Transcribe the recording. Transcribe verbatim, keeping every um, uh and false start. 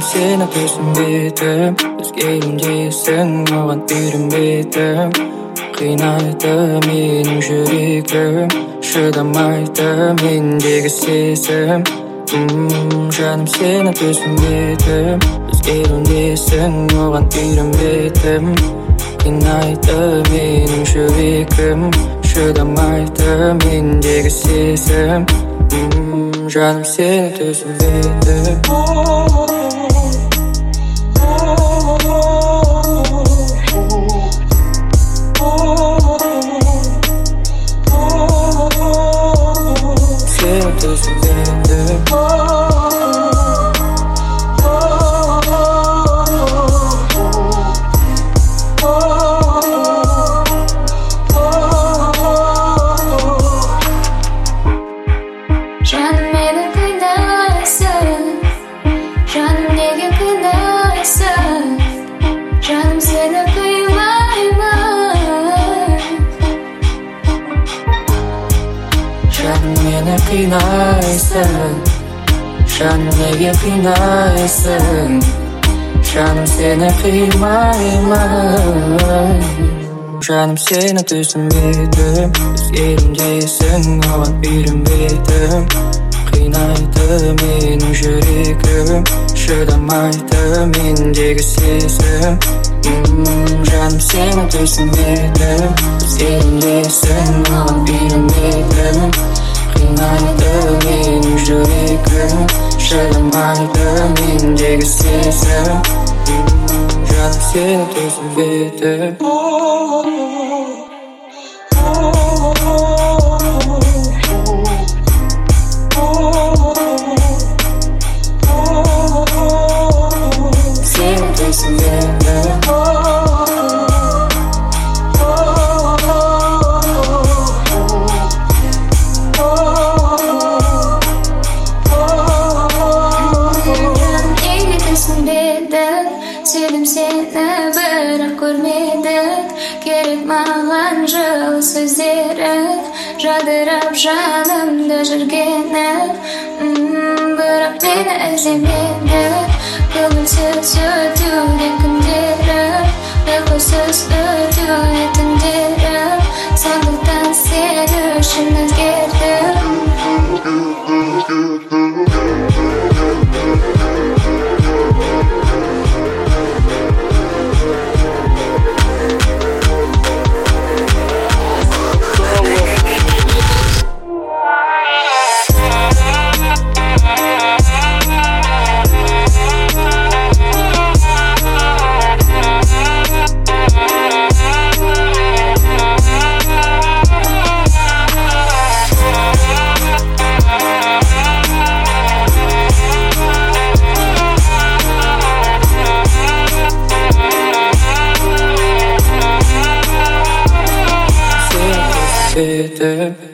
сені түсінбедім, өзге үндесің, оған үйренбедім. Қинайды менің жүрегім, шыдамайды мендегі сезім. Ммм, жаным сені түсінбедім, өзге үндесің, оған үйренбедім. Қинайды менің жүрегім, шыдамайды мендегі сезім. Ммм, жаным сені түсінбедім. Сені түсінбедім. Жаным мені қинайсың, жаным неге қинайсың, жаным сені қимаймын. Жаным мені қинайсың, жаным неге қинайсың, жаным сені қимаймын. Жаным сені түсінбедім, өзгерімдесің, оған үйренбедім. Қинайды менің жүрегім, шыдамайды мендегі сезім. Ммм, жаным сені түсінбедім, өзгерімдесің, оған үйренбедім. Қинайды менің жүрегім, шыдамайды мендегі сезім. Ммм, жаным сені түсінбедім. Сені түсінбедім. Жаным неге түсінбедің, сүйдім сені бірақ көрмедің. Керек маған жылы сөздерің, жадырап жанымда жүргенің. Ммм, бірақ мені іздемедің. Көңілсіз өтуде күндерім, ұйқысыз өтуде түндерім. Сондықтан сен үшін өзгердім. Сені түсінбедім.